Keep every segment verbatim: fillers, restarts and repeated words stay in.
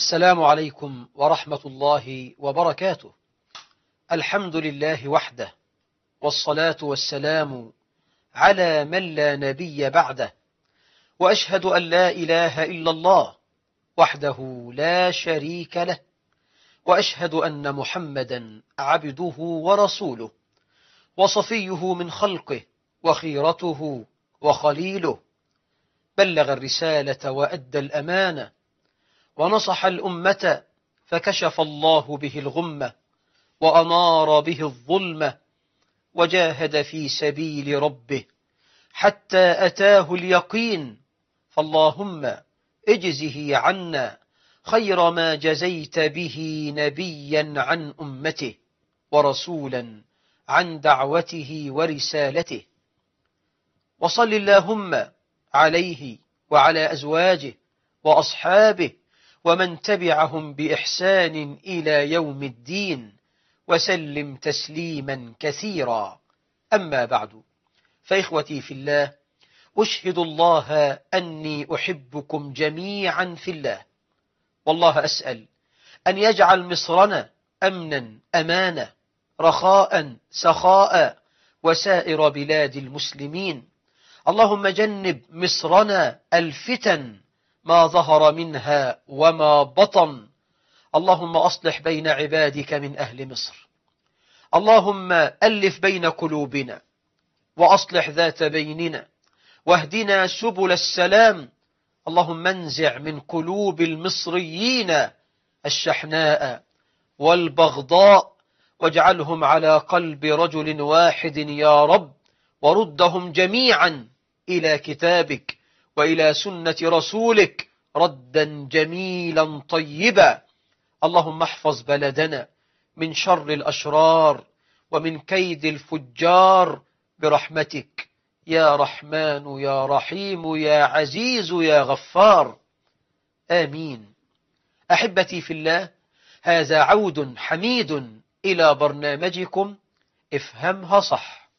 السلام عليكم ورحمة الله وبركاته. الحمد لله وحده، والصلاة والسلام على من لا نبي بعده، وأشهد أن لا إله إلا الله وحده لا شريك له، وأشهد أن محمدا عبده ورسوله، وصفيه من خلقه وخيرته وخليله، بلغ الرسالة وأدى الأمانة، ونصح الأمة فكشف الله به الغمة، وأنار به الظلمة، وجاهد في سبيل ربه حتى أتاه اليقين. فاللهم اجزه عنا خير ما جزيت به نبيا عن أمته، ورسولا عن دعوته ورسالته. وصل اللهم عليه وعلى أزواجه وأصحابه ومن تبعهم بإحسان إلى يوم الدين، وسلم تسليما كثيرا. أما بعد، فإخوتي في الله، أشهد الله أني أحبكم جميعا في الله، والله أسأل أن يجعل مصرنا أمنا أمانا، رخاء سخاء، وسائر بلاد المسلمين. اللهم جنب مصرنا الفتن ما ظهر منها وما بطن. اللهم أصلح بين عبادك من أهل مصر. اللهم ألف بين قلوبنا، وأصلح ذات بيننا، واهدنا سبل السلام. اللهم انزع من قلوب المصريين الشحناء والبغضاء، واجعلهم على قلب رجل واحد يا رب، وردهم جميعا إلى كتابك وإلى سنة رسولك ردا جميلا طيبا. اللهم احفظ بلدنا من شر الأشرار ومن كيد الفجار برحمتك يا رحمن يا رحيم يا عزيز يا غفار، آمين. أحبتي في الله، هذا عود حميد إلى برنامجكم افهمها صح.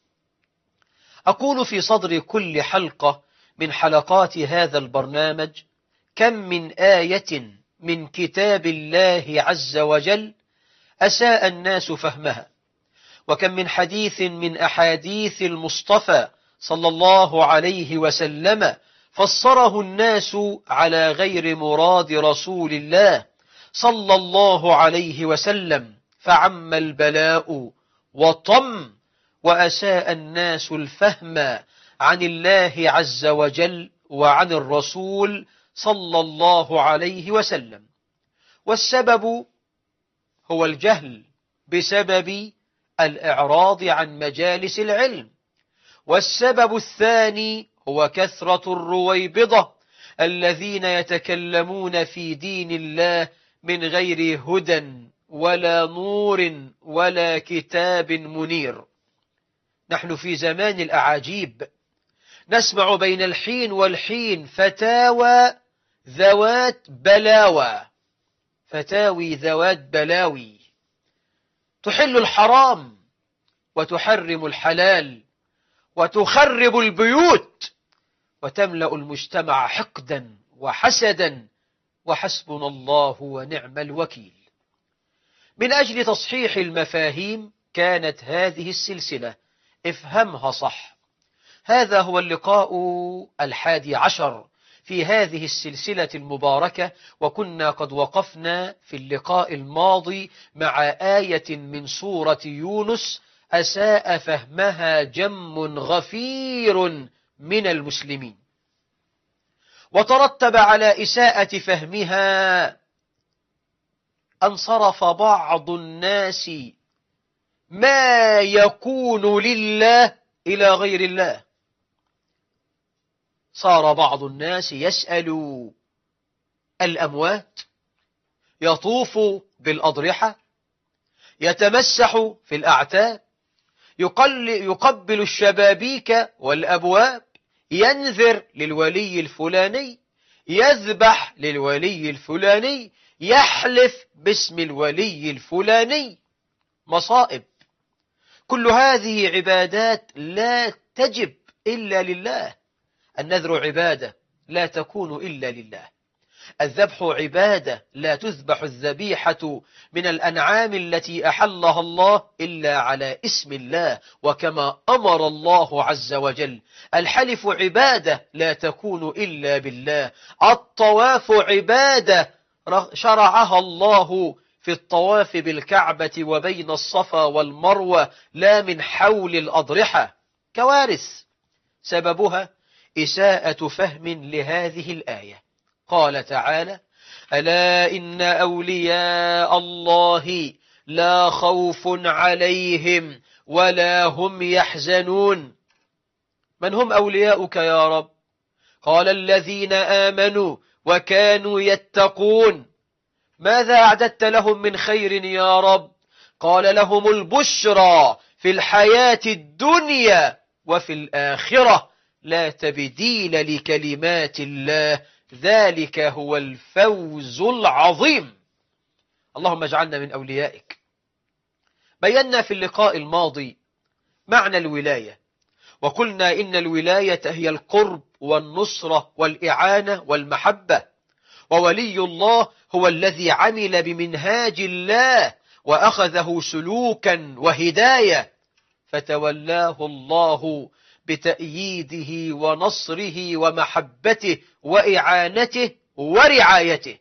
أقول في صدر كل حلقة من حلقات هذا البرنامج: كم من آية من كتاب الله عز وجل أساء الناس فهمها، وكم من حديث من أحاديث المصطفى صلى الله عليه وسلم فسره الناس على غير مراد رسول الله صلى الله عليه وسلم، فعم البلاء وطم، وأساء الناس الفهم عن الله عز وجل وعن الرسول صلى الله عليه وسلم. والسبب هو الجهل بسبب الإعراض عن مجالس العلم، والسبب الثاني هو كثرة الرويبضة الذين يتكلمون في دين الله من غير هدى ولا نور ولا كتاب منير. نحن في زمان الأعاجيب، نسمع بين الحين والحين فتاوى ذوات بلاوى، فتاوي ذوات بلاوي تحل الحرام وتحرم الحلال وتخرب البيوت وتملأ المجتمع حقدا وحسدا، وحسبنا الله ونعم الوكيل. من أجل تصحيح المفاهيم كانت هذه السلسلة افهمها صح. هذا هو اللقاء الحادي عشر في هذه السلسلة المباركة، وكنا قد وقفنا في اللقاء الماضي مع آية من سورة يونس أساء فهمها جم غفير من المسلمين، وترتب على إساءة فهمها أن صرف بعض الناس ما يكون لله إلى غير الله. صار بعض الناس يسأل الأموات، يطوف بالأضرحة، يتمسح في الأعتاب، يقبل الشبابيك والأبواب، ينذر للولي الفلاني، يذبح للولي الفلاني، يحلف باسم الولي الفلاني. مصائب. كل هذه عبادات لا تجب إلا لله. النذر عبادة لا تكون إلا لله. الذبح عبادة، لا تذبح الذبيحة من الأنعام التي أحلها الله إلا على اسم الله وكما أمر الله عز وجل. الحلف عبادة، لا تكون إلا بالله. الطواف عبادة شرعها الله في الطواف بالكعبة وبين الصفا والمروة، لا من حول الأضرحة. كوارث سببها إساءة فهم لهذه الآية. قال تعالى: ألا إن أولياء الله لا خوف عليهم ولا هم يحزنون. من هم أولياؤك يا رب؟ قال: الذين آمنوا وكانوا يتقون. ماذا أعددت لهم من خير يا رب؟ قال: لهم البشرى في الحياة الدنيا وفي الآخرة، لا تبديل لكلمات الله، ذلك هو الفوز العظيم. اللهم اجعلنا من أوليائك. بينا في اللقاء الماضي معنى الولاية، وقلنا إن الولاية هي القرب والنصرة والإعانة والمحبة، وولي الله هو الذي عمل بمنهاج الله وأخذه سلوكا وهداية، فتولاه الله بتأييده ونصره ومحبته وإعانته ورعايته.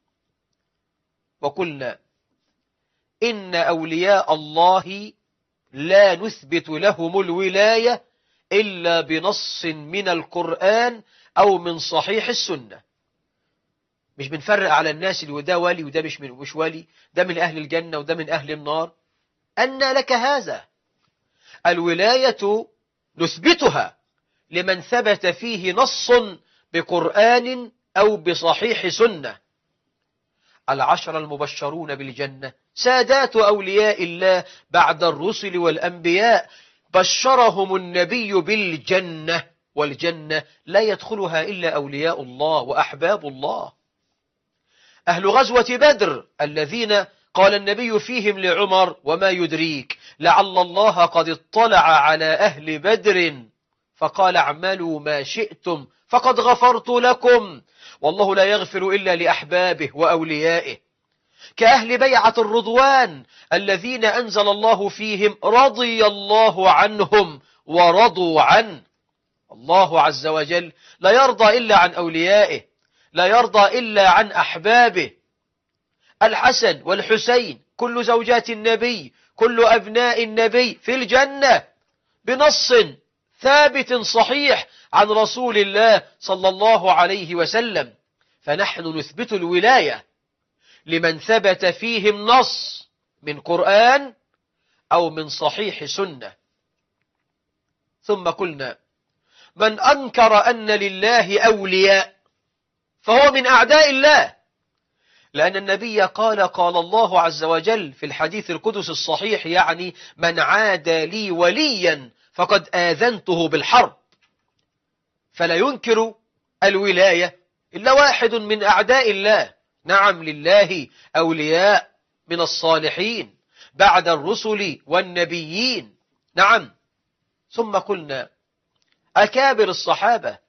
وقلنا إن أولياء الله لا نثبت لهم الولاية إلا بنص من القرآن أو من صحيح السنة. مش بنفرق على الناس اللي ده ولي وده مش من مش ولي، ده من أهل الجنة وده من أهل النار. أن لك هذا؟ الولاية نثبتها لمن ثبت فيه نص بقرآن أو بصحيح سنة. العشر المبشرون بالجنة سادات أولياء الله بعد الرسل والأنبياء، بشرهم النبي بالجنة، والجنة لا يدخلها إلا أولياء الله وأحباب الله. أهل غزوة بدر الذين قال النبي فيهم لعمر: وما يدريك لعل الله قد اطلع على أهل بدر فقال: اعملوا ما شئتم فقد غفرت لكم، والله لا يغفر إلا لأحبابه وأوليائه. كأهل بيعة الرضوان الذين أنزل الله فيهم: رضي الله عنهم ورضوا عنه. الله عز وجل لا يرضى إلا عن أوليائه، لا يرضى إلا عن أحبابه. الحسن والحسين كل زوجات النبي، كل أبناء النبي في الجنة بنص ثابت صحيح عن رسول الله صلى الله عليه وسلم. فنحن نثبت الولاية لمن ثبت فيهم نص من قرآن أو من صحيح سنة. ثم قلنا: من أنكر أن لله أولياء فهو من أعداء الله، لأن النبي قال: قال الله عز وجل في الحديث القدس الصحيح، يعني من عادى لي وليا فقد آذنته بالحرب. فلا ينكر الولاية إلا واحد من أعداء الله. نعم، لله أولياء من الصالحين بعد الرسل والنبيين. نعم. ثم قلنا: أكابر الصحابة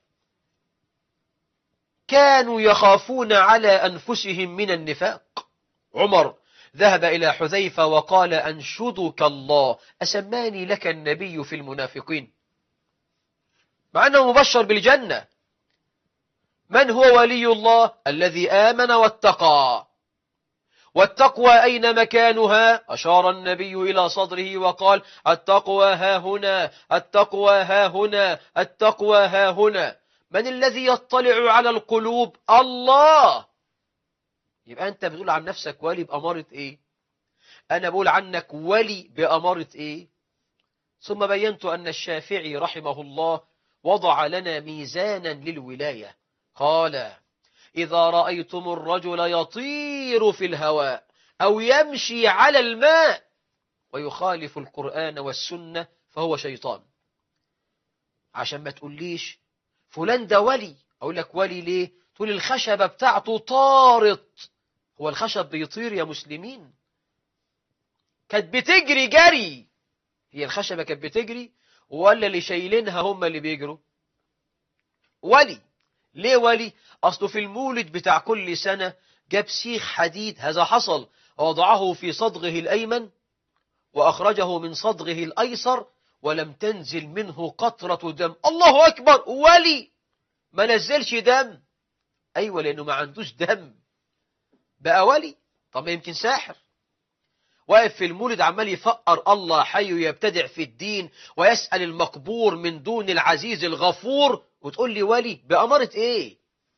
كانوا يخافون على أنفسهم من النفاق. عمر ذهب إلى حذيفة وقال: أنشدك الله أسماني لك النبي في المنافقين، مع أنه مبشر بالجنة. من هو ولي الله؟ الذي آمن واتقى. والتقوى أين مكانها؟ أشار النبي إلى صدره وقال: التقوى ها هنا، التقوى ها هنا، التقوى ها هنا. من الذي يطلع على القلوب؟ الله. يبقى أنت بتقول عن نفسك ولي بأمارة إيه؟ أنا بقول عنك ولي بأمارة إيه؟ ثم بينت أن الشافعي رحمه الله وضع لنا ميزانا للولاية. قال: إذا رأيتم الرجل يطير في الهواء أو يمشي على الماء ويخالف القرآن والسنة فهو شيطان. عشان ما تقوليش فلان ده ولي، أقول لك ولي ليه؟ تقول الخشبة بتاعته طارت. هو الخشب بيطير يا مسلمين؟ كانت بتجري جري. هي الخشبة كانت بتجري ولا اللي شايلينها هم اللي بيجروا؟ ولي ليه ولي؟ أصله في المولد بتاع كل سنة جاب سيخ حديد، هذا حصل، وضعه في صدغه الأيمن وأخرجه من صدغه الأيسر ولم تنزل منه قطرة دم. الله أكبر، ولي ما نزلش دم. أيوة، لأنه ما عندوش دم بقى ولي. طب ما يمكن ساحر واقف في المولد عمال يفقر الله حي ويبتدع في الدين ويسأل المقبور من دون العزيز الغفور، وتقول لي ولي بأمارة إيه؟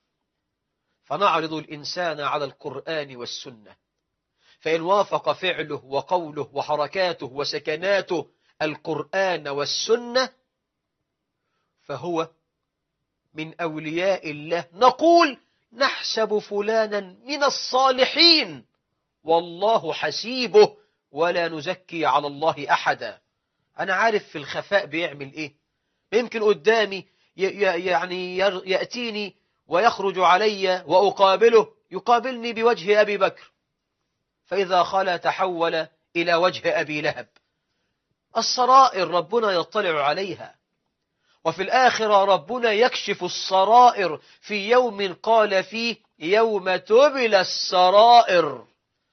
فنعرض الإنسان على القرآن والسنة، فإن وافق فعله وقوله وحركاته وسكناته القرآن والسنة فهو من أولياء الله. نقول نحسب فلانا من الصالحين والله حسيبه ولا نزكي على الله أحدا. أنا عارف في الخفاء بيعمل إيه. يمكن قدامي يعني يأتيني ويخرج علي وأقابله، يقابلني بوجه أبي بكر، فإذا خلا تحول إلى وجه أبي لهب. السرائر ربنا يطلع عليها، وفي الآخرة ربنا يكشف السرائر في يوم قال فيه يوم تبلى السرائر.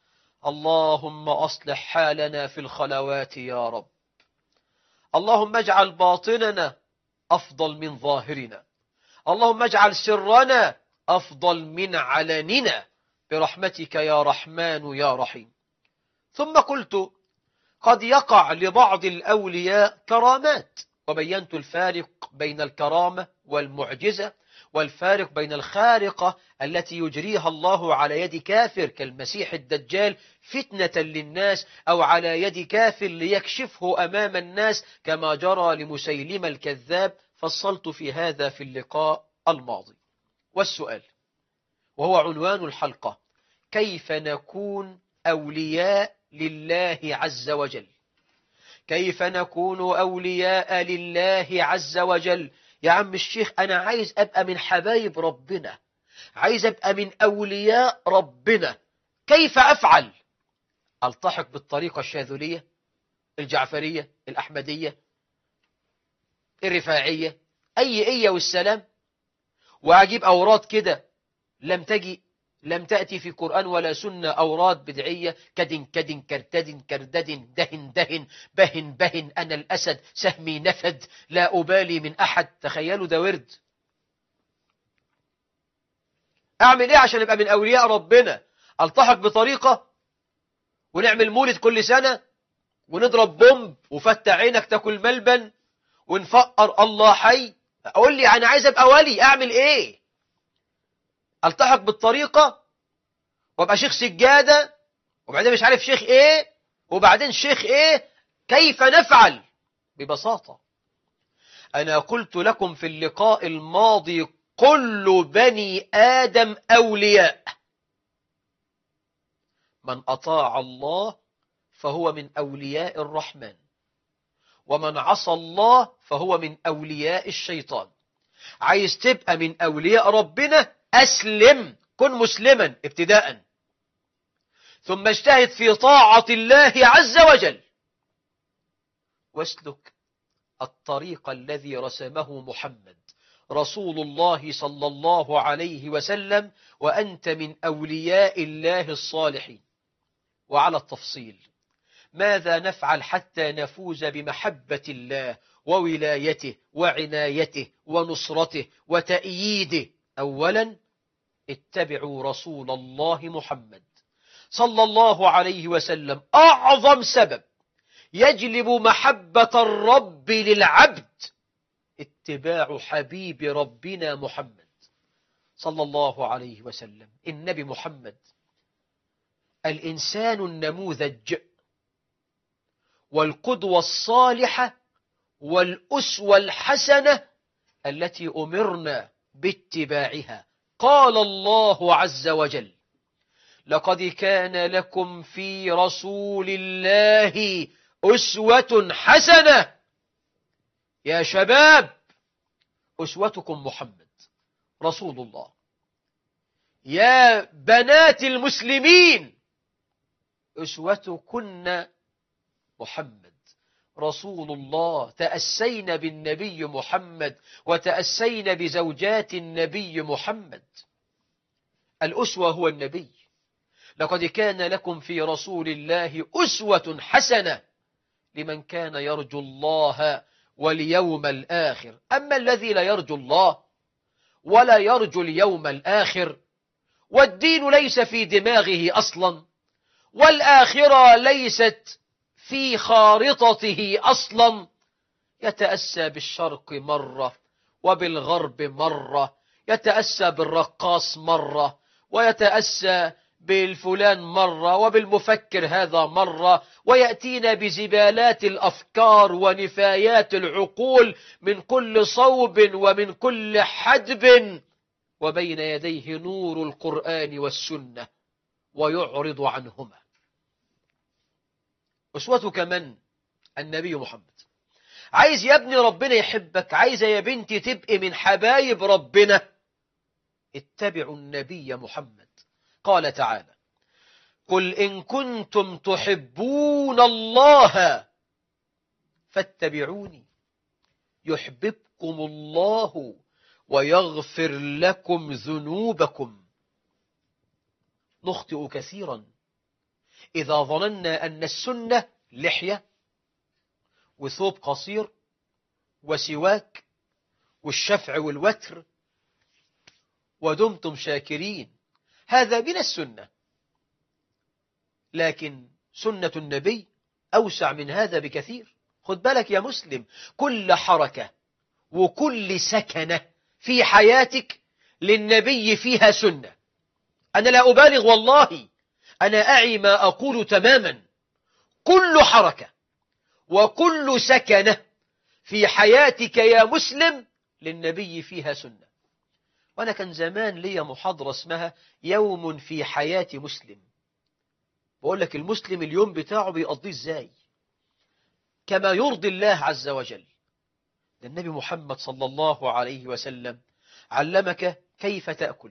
اللهم أصلح حالنا في الخلوات يا رب. اللهم اجعل باطننا أفضل من ظاهرنا. اللهم اجعل سرنا أفضل من علننا برحمتك يا رحمن يا رحيم. ثم قلت قد يقع لبعض الأولياء كرامات، وبينت الفارق بين الكرامة والمعجزة، والفارق بين الخارقة التي يجريها الله على يد كافر كالمسيح الدجال فتنة للناس، أو على يد كافر ليكشفه أمام الناس كما جرى لمسيلمة الكذاب. فصلت في هذا في اللقاء الماضي. والسؤال وهو عنوان الحلقة: كيف نكون أولياء لله عز وجل؟ كيف نكون أولياء لله عز وجل؟ يا عم الشيخ أنا عايز أبقى من حبايب ربنا، عايز أبقى من أولياء ربنا، كيف أفعل؟ ألتحق بالطريقة الشاذلية، الجعفرية، الأحمدية، الرفاعية، أي إيه والسلام، وأجيب أوراد كده لم تجي لم تأتي في قرآن ولا سنة، أوراد بدعية كدن كدن كرتدن كرددن دهن دهن بهن بهن أنا الأسد سهمي نفد لا أبالي من أحد. تخيلوا ده ورد. أعمل إيه عشان أبقى من أولياء ربنا؟ ألتحق بطريقة ونعمل مولد كل سنة ونضرب بومب وفتح عينك تاكل ملبن ونفقر الله حي؟ أقول لي أنا عايز أبقى ولي، أعمل إيه؟ ألتحق بالطريقة وابقى شيخ سجادة وبعدين مش عارف شيخ ايه وبعدين شيخ ايه؟ كيف نفعل؟ ببساطة أنا قلت لكم في اللقاء الماضي كل بني آدم أولياء. من أطاع الله فهو من أولياء الرحمن، ومن عصى الله فهو من أولياء الشيطان. عايز تبقى من أولياء ربنا؟ أسلم، كن مسلما ابتداء، ثم اجتهد في طاعة الله عز وجل، واسلك الطريق الذي رسمه محمد رسول الله صلى الله عليه وسلم، وأنت من أولياء الله الصالحين. وعلى التفصيل: ماذا نفعل حتى نفوز بمحبة الله وولايته وعنايته ونصرته وتأييده؟ أولا اتبعوا رسول الله محمد صلى الله عليه وسلم. أعظم سبب يجلب محبة الرب للعبد اتباع حبيب ربنا محمد صلى الله عليه وسلم. النبي محمد الإنسان النموذج والقدوة الصالحة والأسوة الحسنة التي أمرنا باتباعها. قال الله عز وجل: لقد كان لكم في رسول الله أسوة حسنة. يا شباب، أسوتكم محمد رسول الله. يا بنات المسلمين، أسوتكن محمد رسول الله، تأسينا بالنبي محمد وتأسينا بزوجات النبي محمد. الأسوة هو النبي. لقد كان لكم في رسول الله أسوة حسنة لمن كان يرجو الله واليوم الآخر. أما الذي لا يرجو الله ولا يرجو اليوم الآخر، والدين ليس في دماغه أصلا، والآخرة ليست في خارطته أصلا، يتأسى بالشرق مرة وبالغرب مرة، يتأسى بالرقاص مرة، ويتأسى بالفلان مرة، وبالمفكر هذا مرة، ويأتينا بزبالات الأفكار ونفايات العقول من كل صوب ومن كل حدب، وبين يديه نور القرآن والسنة ويعرض عنهما. أسوتك من؟ النبي محمد. عايز يا ابني ربنا يحبك، عايز يا بنتي تبقي من حبايب ربنا، اتبعوا النبي محمد. قال تعالى: قل إن كنتم تحبون الله فاتبعوني يحببكم الله ويغفر لكم ذنوبكم. نخطئ كثيرا إذا ظننا أن السنة لحية وثوب قصير وسواك والشفع والوتر ودمتم شاكرين، هذا من السنة. لكن سنة النبي أوسع من هذا بكثير. خد بالك يا مسلم، كل حركة وكل سكنة في حياتك للنبي فيها سنة. أنا لا أبالغ والله، أنا أعي ما أقول تماما. كل حركة وكل سكنة في حياتك يا مسلم للنبي فيها سنة. وأنا كان زمان لي محاضرة اسمها يوم في حياة مسلم. بقول لك المسلم اليوم بتاعه بيقضيه ازاي كما يرضي الله عز وجل. النبي محمد صلى الله عليه وسلم علمك كيف تأكل،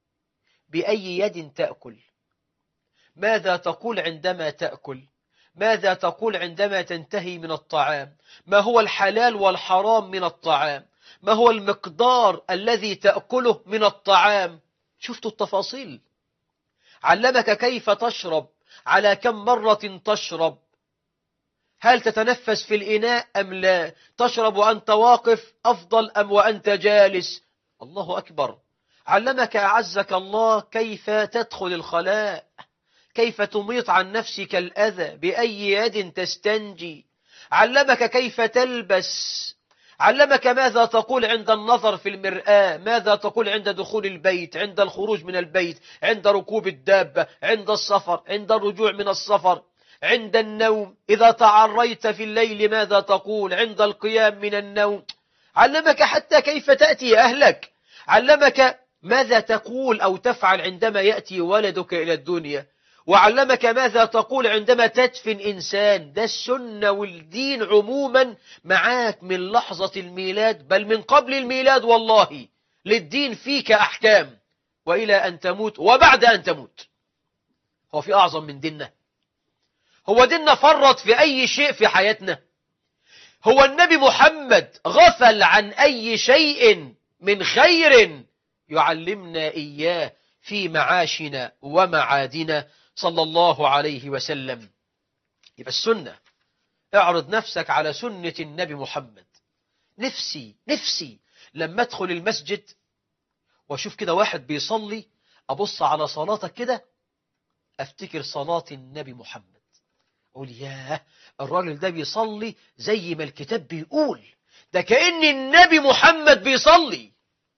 بأي يد تأكل، ماذا تقول عندما تأكل، ماذا تقول عندما تنتهي من الطعام، ما هو الحلال والحرام من الطعام، ما هو المقدار الذي تأكله من الطعام. شفتوا التفاصيل. علمك كيف تشرب، على كم مرة تشرب، هل تتنفس في الإناء أم لا، تشرب وأنت واقف أفضل أم وأنت جالس. الله أكبر. علمك أعزك الله كيف تدخل الخلاء، كيف تميط عن نفسك الأذى، بأي يد تستنجي. علمك كيف تلبس، علمك ماذا تقول عند النظر في المرآة، ماذا تقول عند دخول البيت، عند الخروج من البيت، عند ركوب الدابة، عند السفر، عند الرجوع من السفر، عند النوم، إذا تعريت في الليل ماذا تقول، عند القيام من النوم. علمك حتى كيف تأتي أهلك، علمك ماذا تقول أو تفعل عندما يأتي ولدك إلى الدنيا، وعلمك ماذا تقول عندما تدفن إنسان. ده السنة والدين عموما معاك من لحظة الميلاد، بل من قبل الميلاد والله. للدين فيك أحكام وإلى أن تموت وبعد أن تموت. هو في أعظم من ديننا؟ هو ديننا فرط في أي شيء في حياتنا؟ هو النبي محمد غفل عن أي شيء من خير يعلمنا إياه في معاشنا ومعادنا صلى الله عليه وسلم؟ يبقى السنة. اعرض نفسك على سنة النبي محمد. نفسي نفسي لما ادخل المسجد واشوف كده واحد بيصلي، ابص على صلاتك كده افتكر صلاة النبي محمد، اقول ياه الراجل ده بيصلي زي ما الكتاب بيقول، ده كأن النبي محمد بيصلي.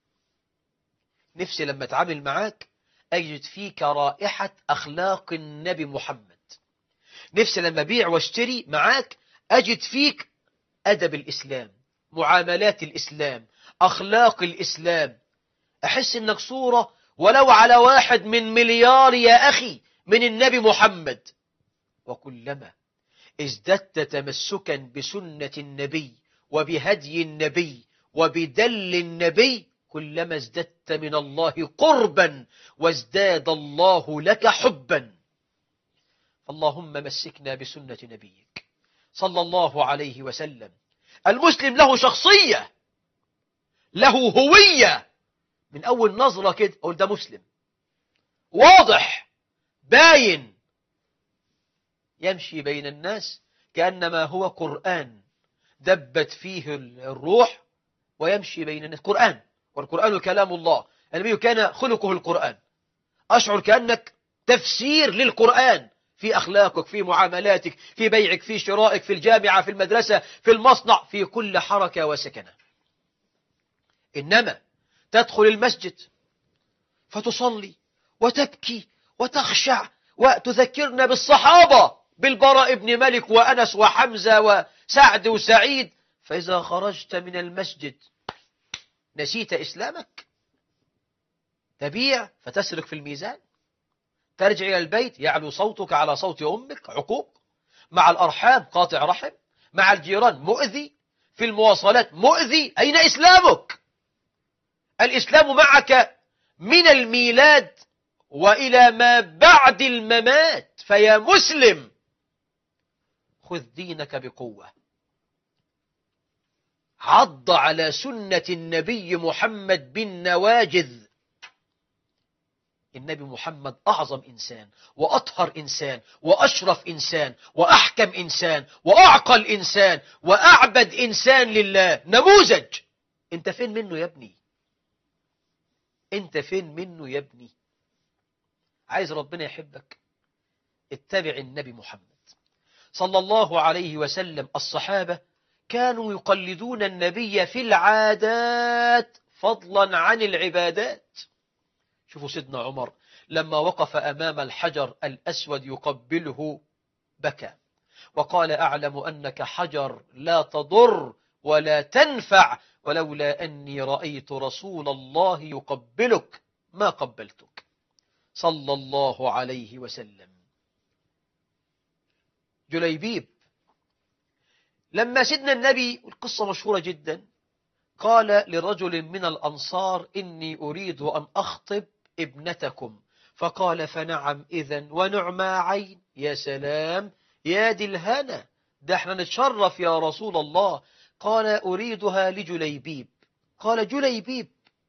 نفسي لما اتعامل معاك أجد فيك رائحة أخلاق النبي محمد. نفسي لما بيع واشتري معاك أجد فيك أدب الإسلام، معاملات الإسلام، أخلاق الإسلام. أحس إنك صورة ولو على واحد من مليار يا أخي من النبي محمد. وكلما ازددت تمسكا بسنة النبي وبهدي النبي وبدل النبي، كلما ازددت من الله قربا وازداد الله لك حبا. اللهم مسكنا بسنة نبيك صلى الله عليه وسلم. المسلم له شخصية، له هوية، من أول نظرة كده أقول ده مسلم، واضح باين، يمشي بين الناس كأنما هو قرآن دبت فيه الروح، ويمشي بين الناس قرآن، والقرآن كلام الله، النبي كان خلقه القرآن. أشعر كأنك تفسير للقرآن في أخلاقك، في معاملاتك، في بيعك، في شرائك، في الجامعة، في المدرسة، في المصنع، في كل حركة وسكنة. إنما تدخل المسجد فتصلي وتبكي وتخشع وتذكرنا بالصحابة، بالبراء بن مالك وأنس وحمزة وسعد وسعيد، فإذا خرجت من المسجد نسيت إسلامك، تبيع فتسرق في الميزان، ترجع إلى البيت يعلو صوتك على صوت أمك، عقوق مع الأرحام، قاطع رحم، مع الجيران مؤذي، في المواصلات مؤذي. أين إسلامك؟ الإسلام معك من الميلاد وإلى ما بعد الممات. فيا مسلم خذ دينك بقوة، عض على سنة النبي محمد بالنواجذ. النبي محمد أعظم إنسان وأطهر إنسان وأشرف إنسان وأحكم إنسان وأعقل إنسان وأعبد إنسان لله، نموذج. أنت فين منه يا ابني؟ أنت فين منه يا ابني؟ عايز ربنا يحبك؟ اتبع النبي محمد صلى الله عليه وسلم. الصحابة كانوا يقلدون النبي في العادات فضلا عن العبادات. شوفوا سيدنا عمر لما وقف أمام الحجر الأسود يقبله بكى وقال: أعلم أنك حجر لا تضر ولا تنفع، ولولا أني رأيت رسول الله يقبلك ما قبلتك، صلى الله عليه وسلم. جليبيب لما سيدنا النبي، القصة مشهورة جدا، قال لرجل من الأنصار: إني أريد أن أخطب ابنتكم، فقال: فنعم إذن ونعمى عين. يا سلام، يا دي الهنا، ده احنا نتشرف يا رسول الله. قال: أريدها لجليبيب. قال: جليبيب؟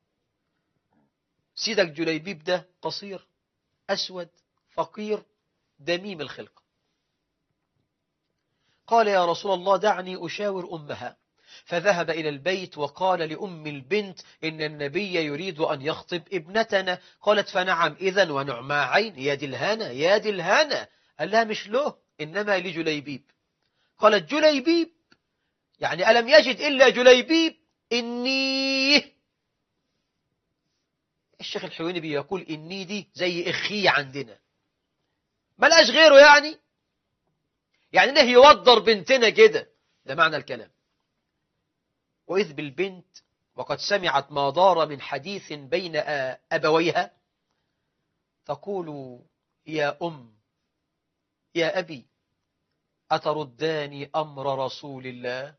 سيدك جليبيب ده قصير أسود فقير دميم الخلقة. قال: يا رسول الله دعني أشاور أمها. فذهب إلى البيت وقال لأم البنت: إن النبي يريد أن يخطب ابنتنا. قالت: فنعم إذن ونعمى عين. يا دي الهنا، يا دي الهنا. قال لها: مش له، إنما لجليبيب. قالت: جليبيب؟ يعني ألم يجد إلا جليبيب؟ إني. الشيخ الحويني بيقول إني دي زي إخي عندنا، ملقاش غيره، يعني يعني نه يوضر بنتنا كده، ده معنى الكلام. وإذ بالبنت وقد سمعت ما دار من حديث بين أبويها تقول: يا أم، يا أبي، أترداني أمر رسول الله؟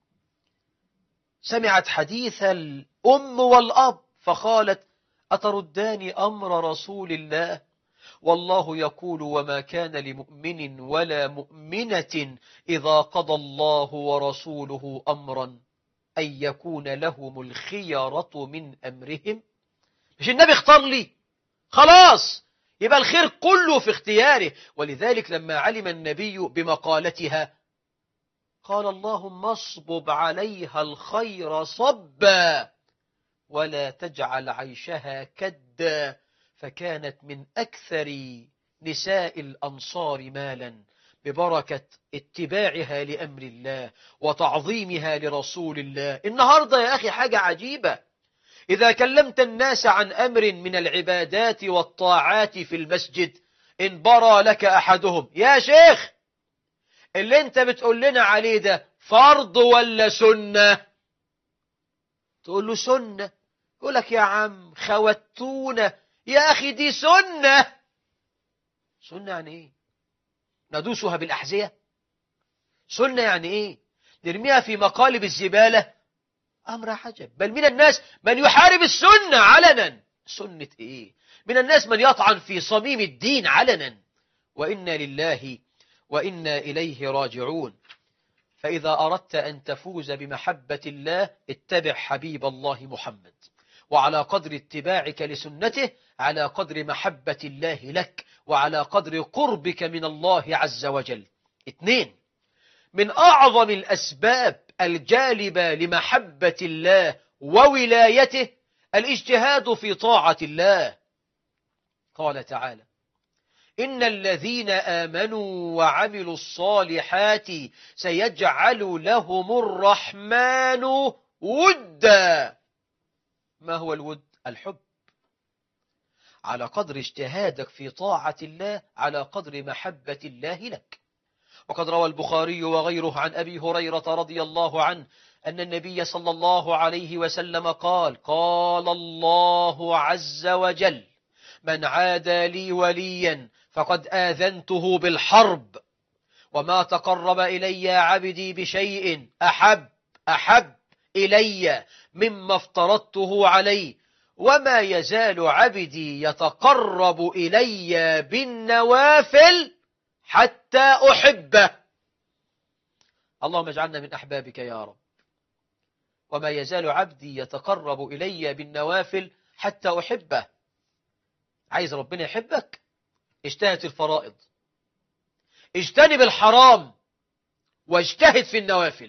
سمعت حديث الأم والأب فقالت: أترداني أمر رسول الله؟ والله يقول: وما كان لمؤمن ولا مؤمنة إذا قضى الله ورسوله أمرا أن يكون لهم الخيرة من أمرهم. مش النبي اختار لي؟ خلاص، يبقى الخير كله في اختياره. ولذلك لما علم النبي بمقالتها قال: اللهم اصبب عليها الخير صبا ولا تجعل عيشها كدا. فكانت من أكثر نساء الأنصار مالا ببركة اتباعها لأمر الله وتعظيمها لرسول الله. النهاردة يا أخي حاجة عجيبة، إذا كلمت الناس عن أمر من العبادات والطاعات في المسجد إن برى لك أحدهم: يا شيخ، اللي انت بتقول لنا عليه ده فرض ولا سنة؟ تقول له سنة. يقول لك: يا عم خوتونا. يا أخي دي سنة. سنة يعني إيه؟ ندوسها بالأحذية؟ سنة يعني إيه؟ نرميها في مقالب الزبالة؟ أمر عجب. بل من الناس من يحارب السنة علنا. سنة إيه؟ من الناس من يطعن في صميم الدين علنا. وإنا لله وإنا إليه راجعون. فإذا أردت أن تفوز بمحبة الله اتبع حبيب الله محمد، وعلى قدر اتباعك لسنته على قدر محبة الله لك وعلى قدر قربك من الله عز وجل. اثنين، من أعظم الأسباب الجالبة لمحبة الله وولايته الاجتهاد في طاعة الله. قال تعالى: إن الذين آمنوا وعملوا الصالحات سيجعل لهم الرحمن ودا. ما هو الود؟ الحب. على قدر اجتهادك في طاعة الله على قدر محبة الله لك. وقد روى البخاري وغيره عن أبي هريرة رضي الله عنه أن النبي صلى الله عليه وسلم قال: قال الله عز وجل: من عادى لي وليا فقد آذنته بالحرب، وما تقرب إلي عبدي بشيء أحب أحب إلي مما افترضته عليه، وما يزال عبدي يتقرب إلي بالنوافل حتى أحبه. اللهم اجعلنا من أحبابك يا رب. وما يزال عبدي يتقرب إلي بالنوافل حتى أحبه. عايز ربنا يحبك؟ اجتهد في الفرائض، اجتنب الحرام، واجتهد في النوافل.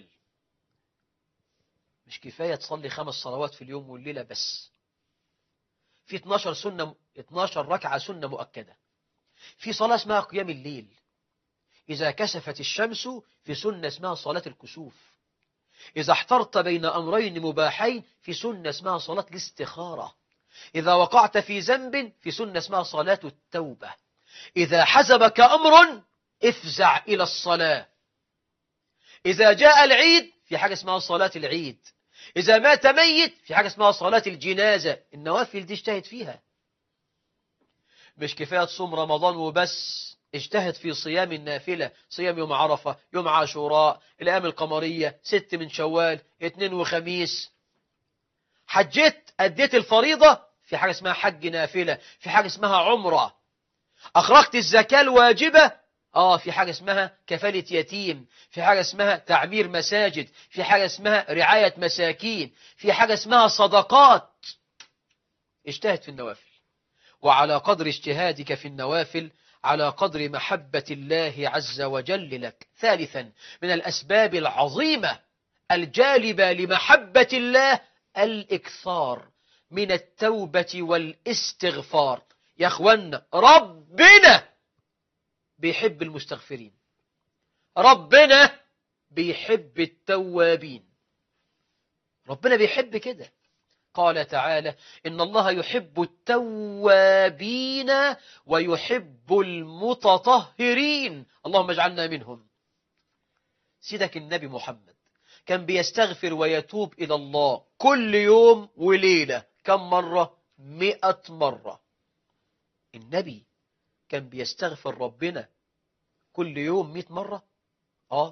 مش كفاية تصلي خمس صلوات في اليوم والليلة بس. في اتناشر سنة، اتناشر ركعة سنة مؤكدة. في صلاة اسمها قيام الليل إذا كسفت الشمس، في سنة اسمها صلاة الكسوف. إذا احترت بين أمرين مباحين في سنة اسمها صلاة الاستخارة. إذا وقعت في ذنب في سنة اسمها صلاة التوبة. إذا حزبك أمر افزع إلى الصلاة. إذا جاء العيد في حاجة اسمها صلاة العيد. إذا مات ميت في حاجة اسمها صلاة الجنازة. النوافل دي اجتهد فيها. مش كفاية تصوم رمضان وبس، اجتهد في صيام النافلة، صيام يوم عرفة، يوم عاشوراء، الأيام القمرية، ست من شوال، اثنين وخميس. حجيت أديت الفريضة في حاجة اسمها حج نافلة، في حاجة اسمها عمرة. أخرجت الزكاة الواجبة، آه في حاجة اسمها كفالة يتيم، في حاجة اسمها تعمير مساجد، في حاجة اسمها رعاية مساكين، في حاجة اسمها صدقات. اجتهد في النوافل، وعلى قدر اجتهادك في النوافل على قدر محبة الله عز وجل لك. ثالثا، من الأسباب العظيمة الجالبة لمحبة الله الإكثار من التوبة والاستغفار. يا أخوانا، ربنا بيحب المستغفرين، ربنا بيحب التوابين، ربنا بيحب كده. قال تعالى: إن الله يحب التوابين ويحب المتطهرين. اللهم اجعلنا منهم. سيدك النبي محمد كان بيستغفر ويتوب إلى الله كل يوم وليلة كم مرة؟ مئة مرة. النبي كان بيستغفر ربنا كل يوم مئة مرة. آه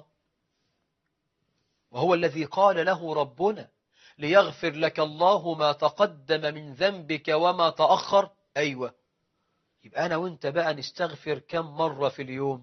وهو الذي قال له ربنا: ليغفر لك الله ما تقدم من ذنبك وما تأخر. أيوة، يبقى أنا وإنت بقى نستغفر كم مرة في اليوم؟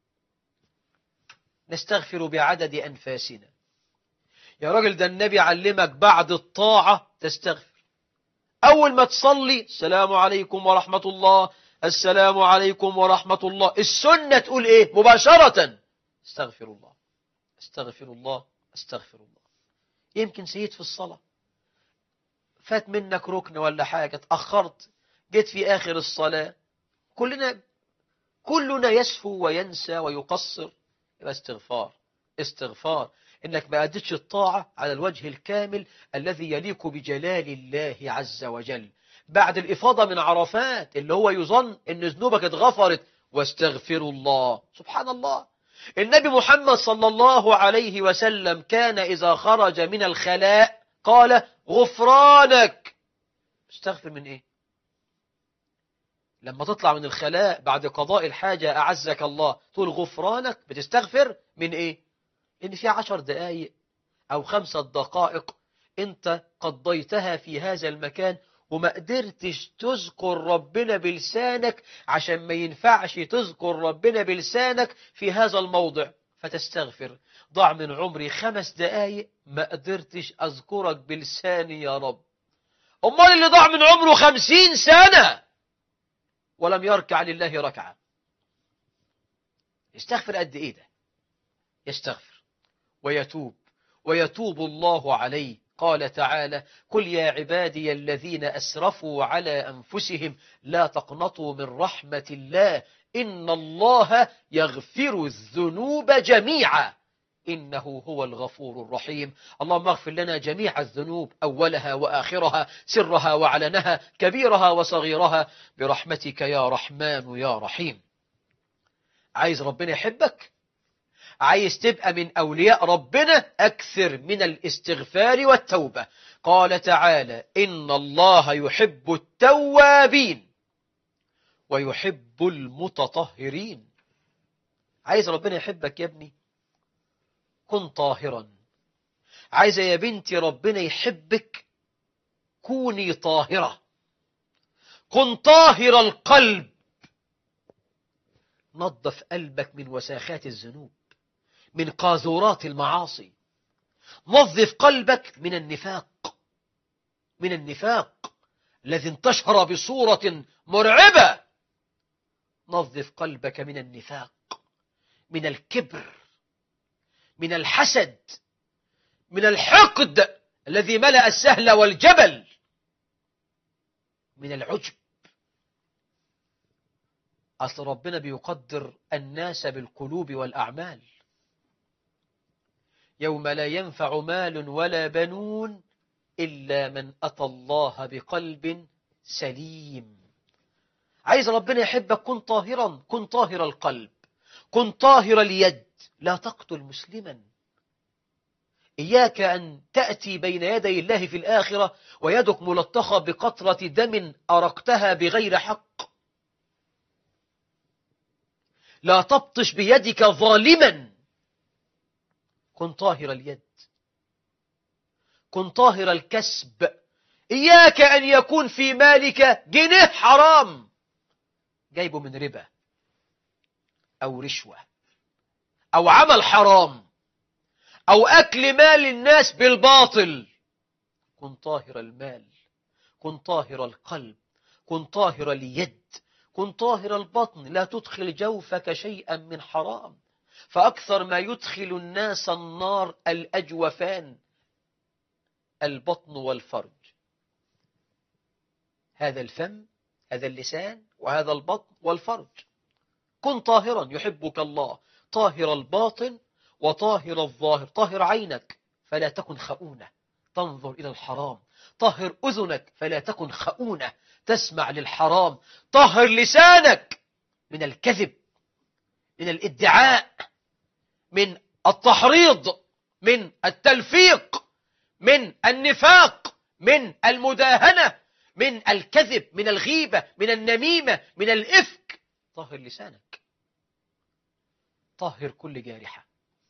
نستغفر بعدد أنفاسنا. يا راجل، ده النبي علمك بعد الطاعة تستغفر. أول ما تصلي: السلام عليكم ورحمة الله، السلام عليكم ورحمة الله. السنة تقول إيه مباشرة؟ استغفر الله، استغفر الله، استغفر الله. يمكن سيد في الصلاة فات منك ركن ولا حاجة، اتأخرت، جيت في آخر الصلاة. كلنا كلنا يسفو وينسى ويقصر. يبقى استغفار، استغفار إنك ما أدتش الطاعة على الوجه الكامل الذي يليق بجلال الله عز وجل. بعد الإفاضة من عرفات اللي هو يظن أن ذنوبك اتغفرت، واستغفر الله. سبحان الله، النبي محمد صلى الله عليه وسلم كان إذا خرج من الخلاء قال: غفرانك. استغفر من إيه؟ لما تطلع من الخلاء بعد قضاء الحاجة أعزك الله تقول غفرانك، بتستغفر من إيه؟ إن في عشر دقائق أو خمسة دقائق أنت قضيتها في هذا المكان وما قدرتش تذكر ربنا بلسانك، عشان ما ينفعش تذكر ربنا بلسانك في هذا الموضع، فتستغفر. ضاع من عمري خمس دقايق ما قدرتش أذكرك بلساني يا رب. أمال اللي ضاع من عمره خمسين سنة ولم يركع لله ركعة يستغفر قد إيه ده؟ يستغفر ويتوب ويتوب الله عليه. قال تعالى: قل يا عبادي الذين أسرفوا على أنفسهم لا تقنطوا من رحمة الله إن الله يغفر الذنوب جميعا إنه هو الغفور الرحيم. اللهم اغفر لنا جميع الذنوب أولها وآخرها، سرها وعلنها، كبيرها وصغيرها، برحمتك يا رحمن يا رحيم. عايز ربنا يحبك؟ عايز تبقى من أولياء ربنا؟ أكثر من الاستغفار والتوبة. قال تعالى: إن الله يحب التوابين ويحب المتطهرين. عايز ربنا يحبك يا ابني؟ كن طاهرا. عايزة يا بنتي ربنا يحبك؟ كوني طاهرة. كن طاهر القلب. نظف قلبك من وساخات الذنوب، من قاذورات المعاصي. نظف قلبك من النفاق، من النفاق الذي انتشر بصورة مرعبة. نظف قلبك من النفاق، من الكبر، من الحسد، من الحقد الذي ملأ السهل والجبل، من العجب. أصل ربنا بيقدر الناس بالقلوب والأعمال. يوم لا ينفع مال ولا بنون إلا من أتى الله بقلب سليم. عايز ربنا يحبك؟ كن طاهرا. كن طاهر القلب، كن طاهر اليد. لا تقتل مسلما. إياك أن تأتي بين يدي الله في الآخرة ويدك ملطخة بقطرة دم أرقتها بغير حق. لا تبطش بيدك ظالما. كن طاهر اليد، كن طاهر الكسب. إياك أن يكون في مالك جنيه حرام جايبه من ربا أو رشوة أو عمل حرام أو أكل مال الناس بالباطل. كن طاهر المال، كن طاهر القلب، كن طاهر اليد، كن طاهر البطن. لا تدخل جوفك شيئا من حرام، فأكثر ما يدخل الناس النار الأجوفان، البطن والفرج. هذا الفم، هذا اللسان، وهذا البطن والفرج. كن طاهرا يحبك الله. طاهر الباطن وطاهر الظاهر. طاهر عينك فلا تكن خؤونة تنظر إلى الحرام. طهر أذنك فلا تكن خؤونة تسمع للحرام. طهر لسانك من الكذب، من الادعاء، من التحريض، من التلفيق، من النفاق، من المداهنة، من الكذب، من الغيبة، من النميمة، من الإفك. طهر لسانك. طهر كل جارحة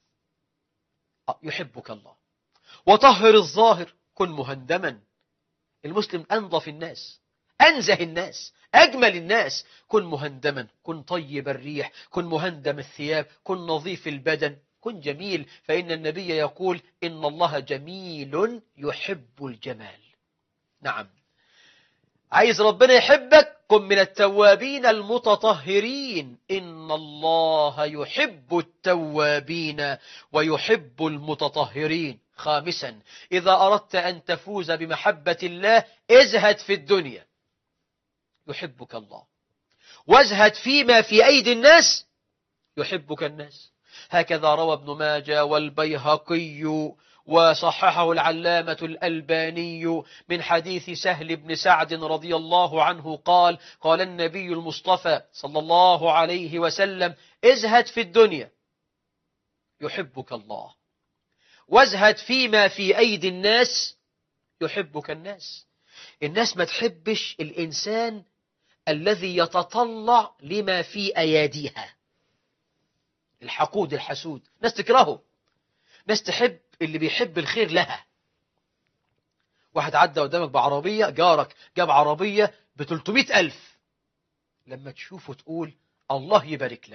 يحبك الله. وطهر الظاهر. كن مهندما. المسلم أنظف الناس، أنزه الناس، أجمل الناس. كن مهندما، كن طيب الريح، كن مهندم الثياب، كن نظيف البدن، كن جميل. فإن النبي يقول: إن الله جميل يحب الجمال. نعم. عايز ربنا يحبك؟ كن من التوابين المتطهرين. إن الله يحب التوابين ويحب المتطهرين. خامسا: إذا أردت أن تفوز بمحبة الله ازهد في الدنيا يحبك الله، وازهد فيما في أيدي الناس يحبك الناس. هكذا روى ابن ماجه والبيهقي وصححه العلامة الألباني من حديث سهل بن سعد رضي الله عنه قال: قال النبي المصطفى صلى الله عليه وسلم: ازهد في الدنيا يحبك الله، وازهد فيما في أيدي الناس يحبك الناس. الناس ما تحبش الإنسان الذي يتطلع لما في أياديها. الحقود الحسود ناس تكرهه. ناس تحب اللي بيحب الخير لها. واحد عدى قدامك بعربية، جارك جاب عربية بتلتمائة ألف، لما تشوفه تقول الله يبارك لك،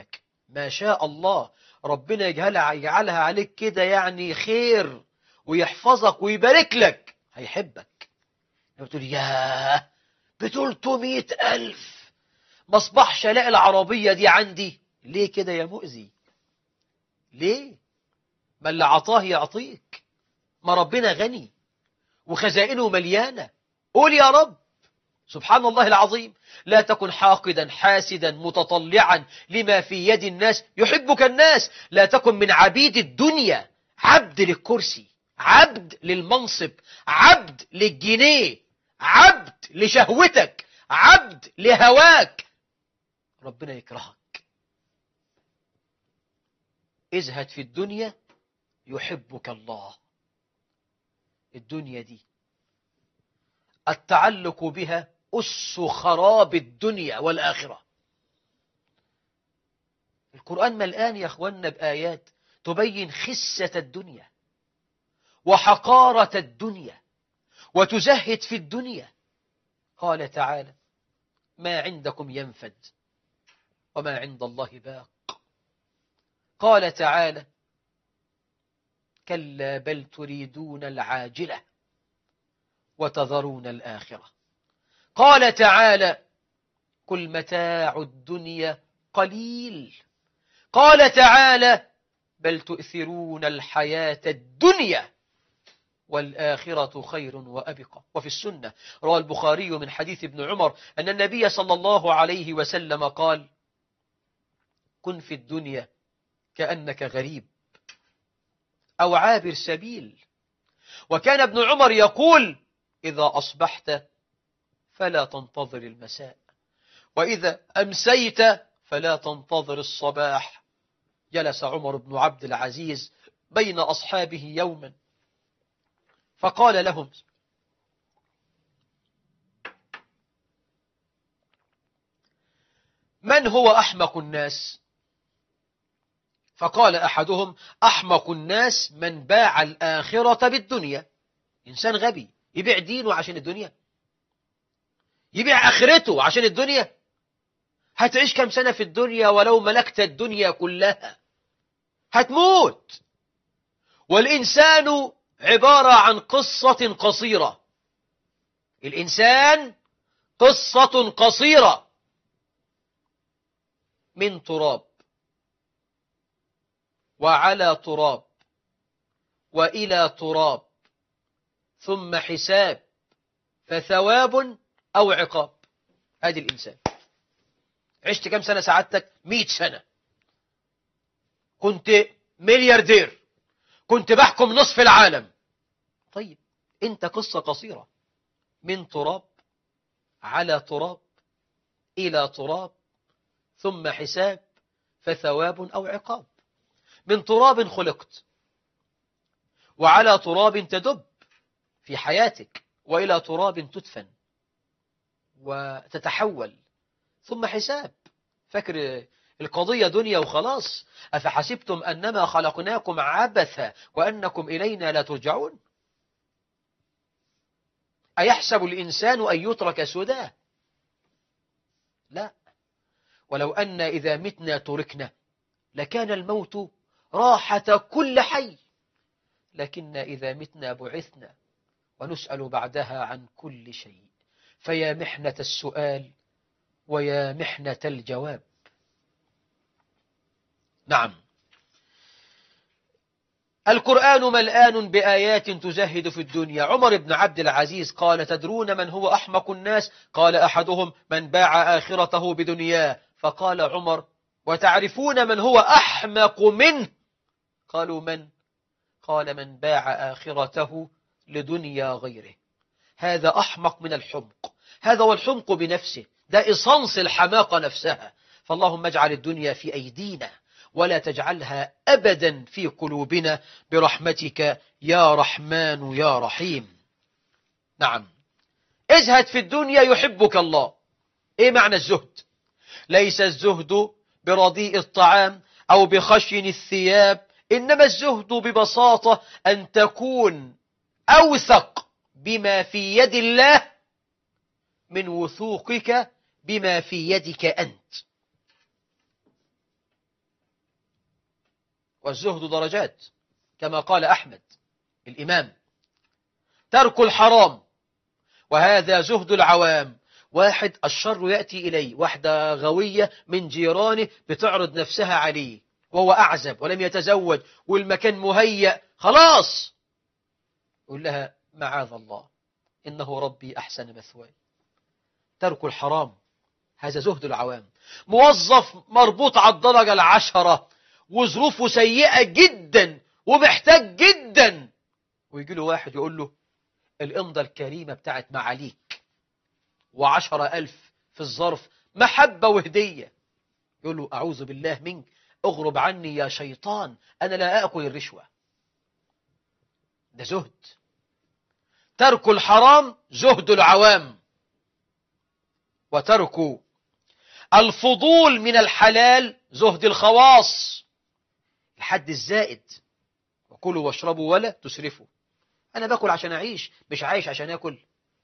ما شاء الله ربنا يجعلها, يجعلها عليك كده يعني خير ويحفظك ويبارك لك، هيحبك. بتقول ياه بتلتمية ألف ما اصبحش الاقي العربية دي عندي. ليه كده يا مؤذي؟ ليه؟ ما اللي عطاه يعطيك، ما ربنا غني وخزائنه مليانة. قول يا رب. سبحان الله العظيم. لا تكن حاقدا حاسدا متطلعا لما في يد الناس، يحبك الناس. لا تكن من عبيد الدنيا، عبد للكرسي، عبد للمنصب، عبد للجنيه، عبد لشهوتك، عبد لهواك. ربنا يكرهك. ازهد في الدنيا يحبك الله. الدنيا دي التعلق بها أس خراب الدنيا والآخرة. القرآن ملآن يا أخوانا بآيات تبين خسة الدنيا وحقارة الدنيا وتزهد في الدنيا. قال تعالى ما عندكم ينفد وما عند الله باق. قال تعالى كلا بل تريدون العاجلة وتذرون الآخرة. قال تعالى كل متاع الدنيا قليل. قال تعالى بل تؤثرون الحياة الدنيا والآخرة خير وأبقى. وفي السنة روى البخاري من حديث ابن عمر أن النبي صلى الله عليه وسلم قال كن في الدنيا كأنك غريب أو عابر سبيل. وكان ابن عمر يقول إذا أصبحت فلا تنتظر المساء، وإذا أمسيت فلا تنتظر الصباح. جلس عمر بن عبد العزيز بين أصحابه يوما فقال لهم من هو أحمق الناس؟ فقال أحدهم أحمق الناس من باع الآخرة بالدنيا. إنسان غبي يبيع دينه عشان الدنيا، يبيع آخرته عشان الدنيا. هتعيش كم سنة في الدنيا ولو ملكت الدنيا كلها؟ هتموت. والإنسان عبارة عن قصة قصيرة. الإنسان قصة قصيرة من تراب وعلى تراب وإلى تراب ثم حساب فثواب أو عقاب. هذه الإنسان. عشت كم سنة سعادتك؟ مئة سنة. كنت ملياردير، كنت بحكم نصف العالم. طيب انت قصة قصيرة من تراب على تراب إلى تراب ثم حساب فثواب أو عقاب. من تراب خلقت وعلى تراب تدب في حياتك وإلى تراب تدفن وتتحول ثم حساب. فاكر القضية دنيا وخلاص؟ أفحسبتم أنما خلقناكم عبثا وأنكم إلينا لا ترجعون؟ أيحسب الإنسان أن يترك سدى؟ لا. ولو أن إذا متنا تركنا لكان الموت راحة كل حي، لكن إذا متنا بعثنا ونسأل بعدها عن كل شيء. فيا محنة السؤال ويا محنة الجواب. نعم، القرآن ملآن بآيات تزهد في الدنيا. عمر بن عبد العزيز قال تدرون من هو أحمق الناس؟ قال أحدهم من باع آخرته بدنياه. فقال عمر وتعرفون من هو أحمق منه؟ قالوا من؟ قال من باع آخرته لدنيا غيره. هذا أحمق من الحمق. هذا هو الحمق بنفسه، ده إصنص الحماقة نفسها. فاللهم اجعل الدنيا في أيدينا ولا تجعلها أبدا في قلوبنا برحمتك يا رحمن يا رحيم. نعم، ازهد في الدنيا يحبك الله. ايه معنى الزهد؟ ليس الزهد برضيء الطعام أو بخشن الثياب، إنما الزهد ببساطة أن تكون أوثق بما في يد الله من وثوقك بما في يدك أنت. والزهد درجات كما قال أحمد الإمام. ترك الحرام، وهذا زهد العوام. واحد الشر يأتي إليه، واحدة غوية من جيرانه بتعرض نفسها عليه وهو أعزب ولم يتزوج والمكان مهيأ، خلاص يقول لها معاذ الله إنه ربي أحسن مثواي. ترك الحرام هذا زهد العوام. موظف مربوط على الدرجة العشرة وظروفه سيئة جدا ومحتاج جدا، ويجي له واحد يقول له الإمضة الكريمة بتاعت معاليك وعشرة ألف في الظرف محبة وهدية، يقول له أعوذ بالله منك، اغرب عني يا شيطان، أنا لا أأكل الرشوة. ده زهد. ترك الحرام زهد العوام. وترك الفضول من الحلال زهد الخواص، الحد الزائد. وكلوا واشربوا ولا تسرفوا. أنا باكل عشان أعيش، مش عايش عشان أكل.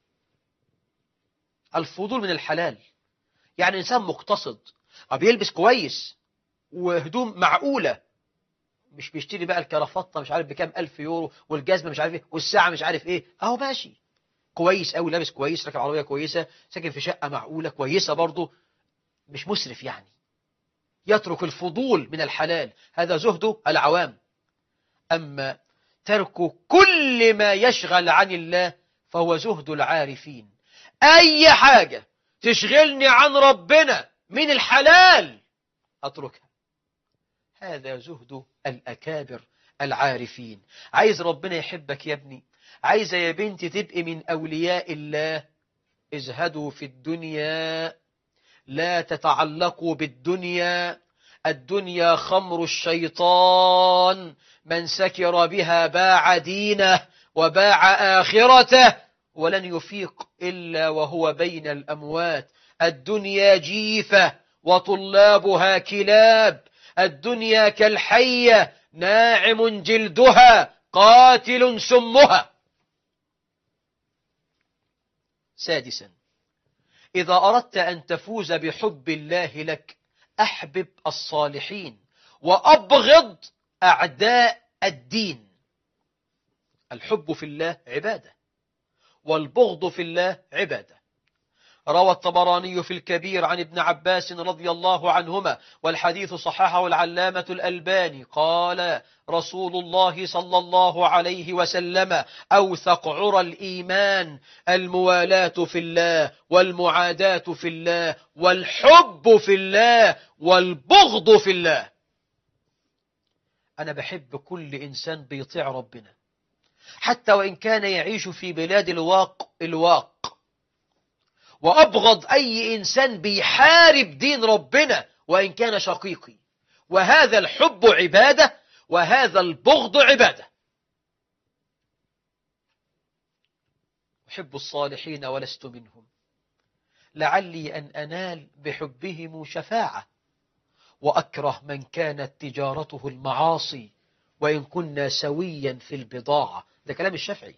الفضول من الحلال يعني إنسان مقتصد، بيلبس كويس وهدوم معقولة، مش بيشتري بقى الكرافتة مش عارف بكام ألف يورو والجزمة مش عارف إيه والساعة مش عارف إيه، أهو ماشي كويس أوي، لابس كويس، راكب عربية كويسة، ساكن في شقة معقولة كويسة برضه، مش مسرف يعني. يترك الفضول من الحلال، هذا زهد العوام. أما ترك كل ما يشغل عن الله فهو زهد العارفين. أي حاجة تشغلني عن ربنا من الحلال أتركها، هذا زهد الأكابر العارفين. عايز ربنا يحبك يا ابني، عايزة يا بنتي تبقي من أولياء الله، ازهدوا في الدنيا، لا تتعلقوا بالدنيا. الدنيا خمر الشيطان، من سكر بها باع دينه وباع آخرته ولن يفيق إلا وهو بين الأموات. الدنيا جيفة وطلابها كلاب، الدنيا كالحية ناعم جلدها قاتل سمها. سادسا، إذا أردت أن تفوز بحب الله لك أحبب الصالحين وأبغض أعداء الدين. الحب في الله عبادة والبغض في الله عبادة. روى الطبراني في الكبير عن ابن عباس رضي الله عنهما، والحديث صححه العلامة الألباني، قال رسول الله صلى الله عليه وسلم أوثق عرى الإيمان الموالاة في الله والمعاداة في الله والحب في الله والبغض في الله. أنا بحب كل إنسان بيطيع ربنا حتى وإن كان يعيش في بلاد الواق الواق، وأبغض أي إنسان بيحارب دين ربنا وإن كان شقيقي. وهذا الحب عبادة وهذا البغض عبادة. أحب الصالحين ولست منهم، لعلي أن أنال بحبهم شفاعة، وأكره من كانت تجارته المعاصي وإن كنا سويا في البضاعة. ده كلام الشافعي.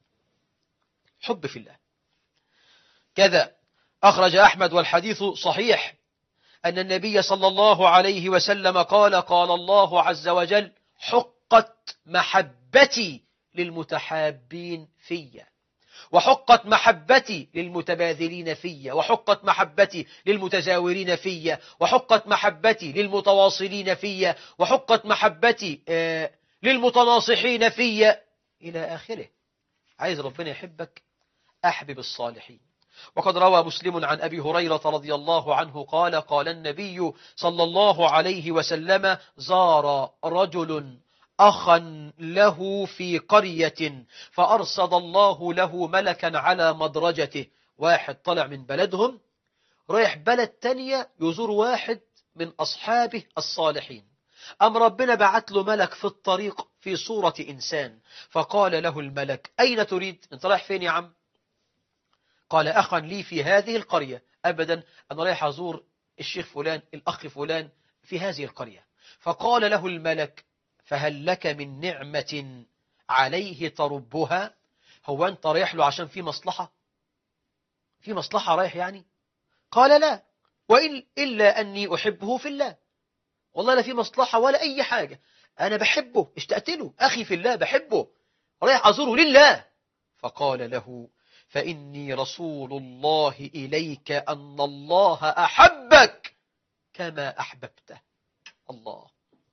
حب في الله. كذا أخرج أحمد والحديث صحيح أن النبي صلى الله عليه وسلم قال قال الله عز وجل حقت محبتي للمتحابين في، وحقت محبتي للمتباذلين في، وحقت محبتي للمتزاورين في، وحقت محبتي للمتواصلين في، وحقت محبتي آه للمتناصحين في، إلى آخره. عايز ربنا يحبك أحبب الصالحين. وقد روى مسلم عن أبي هريرة رضي الله عنه قال قال النبي صلى الله عليه وسلم زار رجل أخا له في قرية فأرصد الله له ملكا على مدرجته. واحد طلع من بلدهم رايح بلد تانية يزور واحد من أصحابه الصالحين، أم ربنا بعت له ملك في الطريق في صورة إنسان، فقال له الملك أين تريد؟ أنت رايح فين يا عم؟ قال أخا لي في هذه القرية. أبدا، أنا رايح أزور الشيخ فلان الأخ فلان في هذه القرية. فقال له الملك فهل لك من نعمة عليه تربها؟ هو أنت رايح له عشان في مصلحة؟ في مصلحة رايح يعني؟ قال لا، وإن إلا أني أحبه في الله. والله لا في مصلحة ولا أي حاجة، أنا بحبه، اشتقت له، أخي في الله بحبه، رايح أزوره لله. فقال له: فإني رسول الله إليك أن الله أحبك كما أحببته. الله،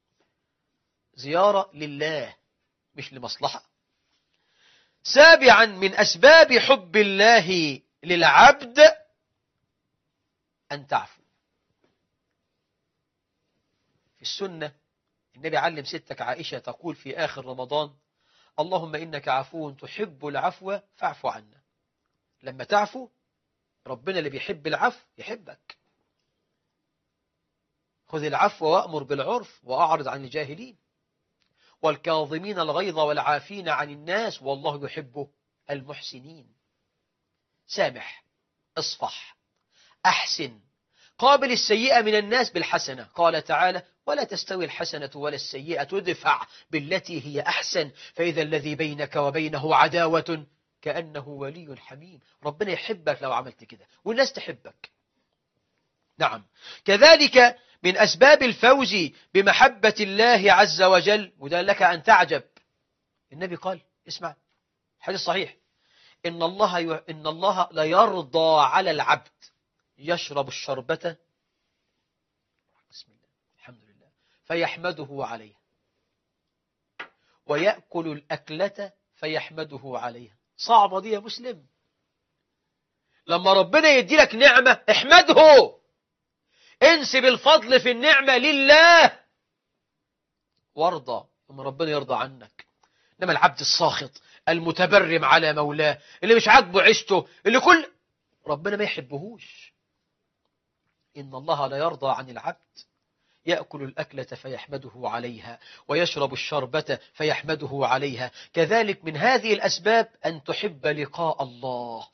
زيارة لله مش لمصلحة. سابعا من أسباب حب الله للعبد أن تعفو. في السنة النبي علم ستك عائشة تقول في آخر رمضان: اللهم إنك عفو تحب العفو فاعف عنا. لما تعفو ربنا اللي بيحب العفو يحبك. خذ العفو وأمر بالعرف وأعرض عن الجاهلين والكاظمين الغيظ والعافين عن الناس والله يحب المحسنين. سامح، اصفح، أحسن، قابل السيئة من الناس بالحسنة. قال تعالى: ولا تستوي الحسنة ولا السيئة ادفع بالتي هي أحسن فإذا الذي بينك وبينه عداوة كأنه ولي حميم. ربنا يحبك لو عملت كده والناس تحبك. نعم، كذلك من أسباب الفوز بمحبة الله عز وجل، وده لك أن تعجب. النبي قال، اسمع حديث صحيح: إن الله ي... إن الله لا يرضى على العبد يشرب الشربة بسم الله الحمد لله فيحمده عليها ويأكل الأكلة فيحمده عليها. صعبة دي يا مسلم. لما ربنا يدي لك نعمة احمده، انسب الفضل في النعمة لله وارضى ثم ربنا يرضى عنك. إنما العبد الساخط المتبرم على مولاه اللي مش عاجبه عيشته اللي كل ربنا ما يحبهوش. إن الله لا يرضى عن العبد يأكل الأكلة فيحمده عليها ويشرب الشربة فيحمده عليها. كذلك من هذه الأسباب أن تحب لقاء الله.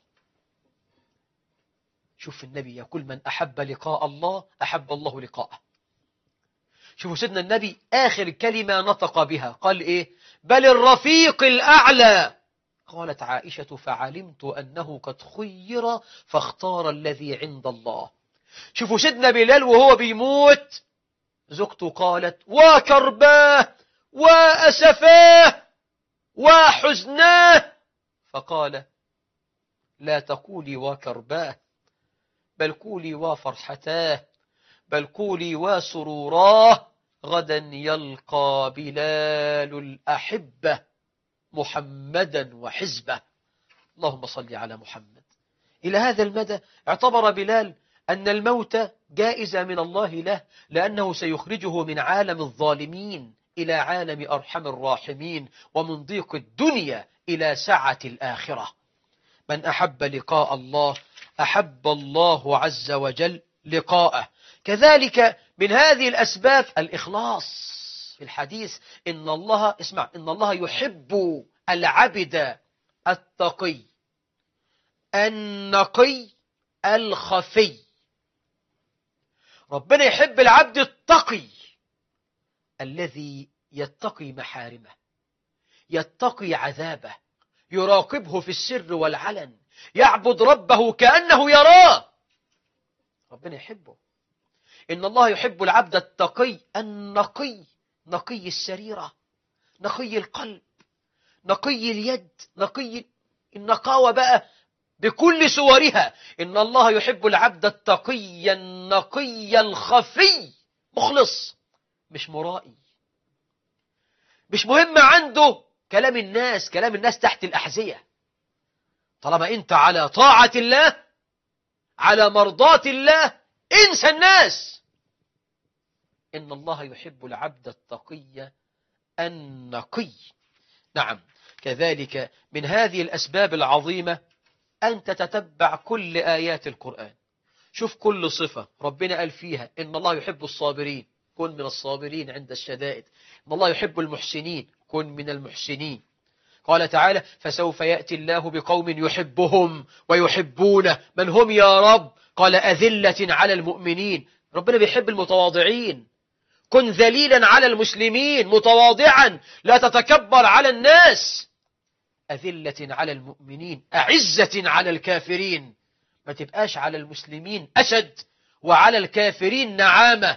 شوف النبي يقول: من أحب لقاء الله أحب الله لقاءه. شوفوا سيدنا النبي آخر كلمة نطق بها قال إيه؟ بل الرفيق الأعلى. قالت عائشة: فعلمت أنه قد خير فاختار الذي عند الله. شوفوا سيدنا بلال وهو بيموت زوجته قالت: وكرباه وأسفاه وحزناه. فقال: لا تقولي وكرباه بل قولي وفرحتاه بل قولي وسروراه غدا يلقى بلال الأحبة محمدا وحزبه. اللهم صل على محمد. إلى هذا المدى اعتبر بلال أن الموت جائزة من الله له، لأنه سيخرجه من عالم الظالمين إلى عالم أرحم الراحمين، ومن ضيق الدنيا إلى سعة الآخرة. من أحب لقاء الله أحب الله عز وجل لقاءه. كذلك من هذه الأسباب الإخلاص. في الحديث إن الله اسمع إن الله يحب العبد التقي النقي الخفي. ربنا يحب العبد التقي الذي يتقي محارمه، يتقي عذابه، يراقبه في السر والعلن، يعبد ربه كأنه يراه. ربنا يحبه. إن الله يحب العبد التقي النقي، نقي السريرة، نقي القلب، نقي اليد، نقي النقاوة بقى بكل صورها. إن الله يحب العبد التقي النقي الخفي، مخلص، مش مرائي، مش مهم عنده كلام الناس، كلام الناس تحت الأحذية. طالما أنت على طاعة الله، على مرضاة الله، انسى الناس. إن الله يحب العبد التقي النقي. نعم، كذلك من هذه الأسباب العظيمة أن تتتبع كل آيات القرآن. شوف كل صفة ربنا قال فيها إن الله يحب الصابرين، كن من الصابرين عند الشدائد. إن الله يحب المحسنين، كن من المحسنين. قال تعالى: فسوف يأتي الله بقوم يحبهم ويحبونه. من هم يا رب؟ قال: أذلة على المؤمنين. ربنا بيحب المتواضعين. كن ذليلا على المسلمين متواضعا، لا تتكبر على الناس. أذلة على المؤمنين أعزة على الكافرين. ما تبقاش على المسلمين أشد وعلى الكافرين نعامة.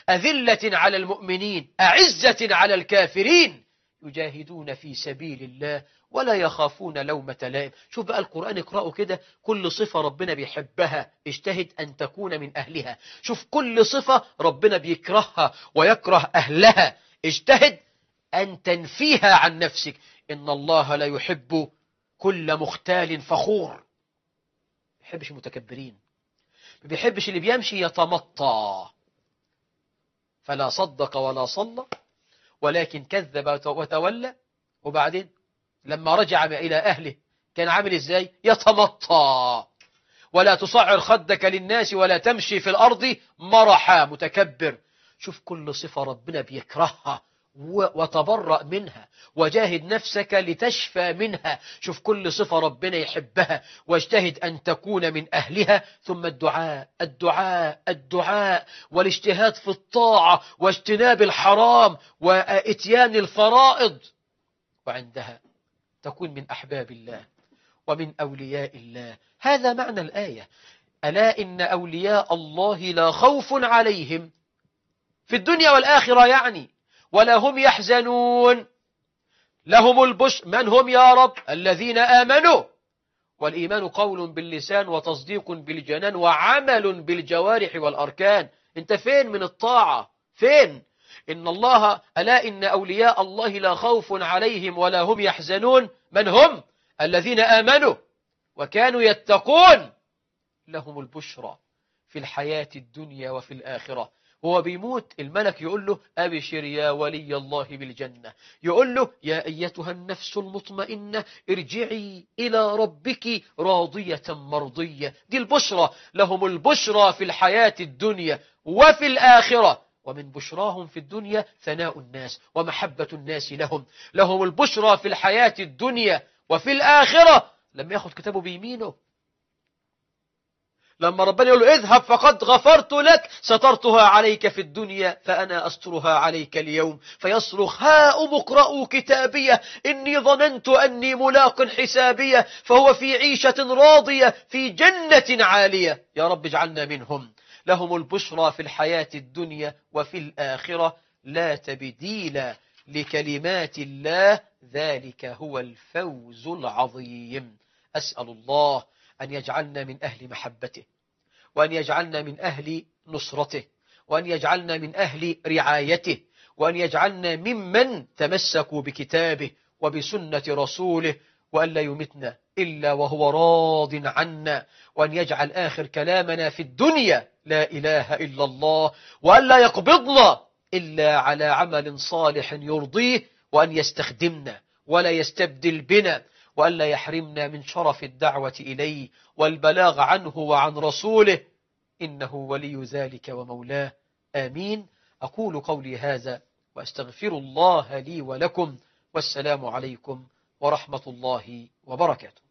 أذلة على المؤمنين أعزة على الكافرين يجاهدون في سبيل الله ولا يخافون لومة لائم. شوف بقى القرآن اقرأه كده، كل صفة ربنا بيحبها اجتهد أن تكون من أهلها. شوف كل صفة ربنا بيكرهها ويكره أهلها اجتهد أن تنفيها عن نفسك. إن الله لا يحب كل مختال فخور، ما بيحبش المتكبرين، ما بيحبش اللي بيمشي يتمطى. فلا صدق ولا صلى ولكن كذب وتولى، وبعدين لما رجع إلى أهله كان عامل إزاي؟ يتمطى. ولا تصعر خدك للناس ولا تمشي في الأرض مرحا، متكبر. شوف كل صفة ربنا بيكرهها وتبرأ منها وجاهد نفسك لتشفى منها. شوف كل صفة ربنا يحبها واجتهد أن تكون من أهلها. ثم الدعاء الدعاء الدعاء والاجتهاد في الطاعة واجتناب الحرام وإتيان الفرائض، وعندها تكون من أحباب الله ومن أولياء الله. هذا معنى الآية: ألا إن أولياء الله لا خوف عليهم في الدنيا والآخرة، يعني ولا هم يحزنون. لهم البشر. من هم يا رب؟ الذين آمنوا. والإيمان قول باللسان وتصديق بالجنان وعمل بالجوارح والأركان. أنت فين من الطاعة؟ فين؟ إن الله ألا إن أولياء الله لا خوف عليهم ولا هم يحزنون. من هم؟ الذين آمنوا وكانوا يتقون. لهم البشرى في الحياة الدنيا وفي الآخرة. هو بيموت الملك يقول له أبشر يا ولي الله بالجنة، يقول له يا أيتها النفس المطمئنة ارجعي إلى ربك راضية مرضية. دي البشرى. لهم البشرى في الحياة الدنيا وفي الآخرة. ومن بشراهم في الدنيا ثناء الناس ومحبة الناس لهم. لهم البشرى في الحياة الدنيا وفي الآخرة. لما ياخد كتابه بيمينه، لما ربنا يقول له اذهب فقد غفرت لك، سترتها عليك في الدنيا فأنا أسترها عليك اليوم. فيصرخ هاؤم اقرءوا كتابيه إني ظننت أني ملاق حسابيه. فهو في عيشة راضية في جنة عالية. يا رب اجعلنا منهم. لهم البشرى في الحياة الدنيا وفي الآخرة. لا تبديل لكلمات الله، ذلك هو الفوز العظيم. أسأل الله أن يجعلنا من أهل محبته، وأن يجعلنا من أهل نصرته، وأن يجعلنا من أهل رعايته، وأن يجعلنا ممن تمسكوا بكتابه وبسنة رسوله، وأن لا يمتنا إلا وهو راض عنا، وأن يجعل آخر كلامنا في الدنيا لا إله إلا الله، وأن لا يقبضنا إلا على عمل صالح يرضيه، وأن يستخدمنا ولا يستبدل بنا، وأن لا يحرمنا من شرف الدعوة إليه والبلاغ عنه وعن رسوله، إنه ولي ذلك ومولاه. آمين. أقول قولي هذا وأستغفر الله لي ولكم، والسلام عليكم ورحمة الله وبركاته.